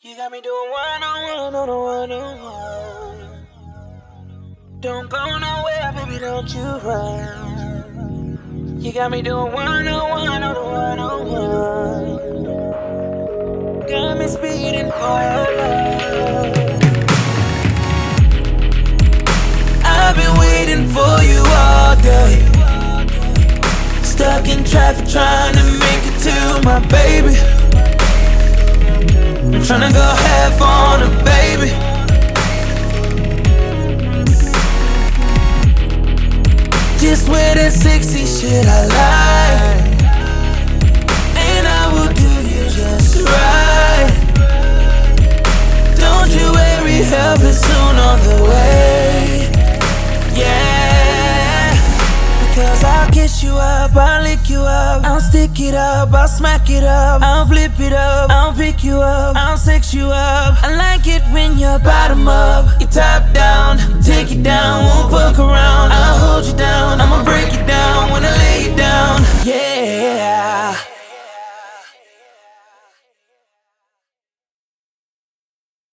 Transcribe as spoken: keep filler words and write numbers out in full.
You got me doing one on one on a one on one. Don't go nowhere, baby, don't you run. You got me doing one on one on a one on one. Got me speeding for your love. I've been waiting for you all day. Stuck in traffic trying to make it to my baby. Tryna go half on her, baby. Just wear that sexy shit I like, and I will do you just right. Don't you worry, help is soon on the way. Yeah, because I'll kiss you up, I'll lick you up, I'll stick it up, I'll smack it up, I'll flip it up, I'll pick you up, I'll sex you up. I like it when you're bottom up, you top down, take it down, won't fuck around. I'll hold you down, I'ma break it down when I lay you down. Yeah.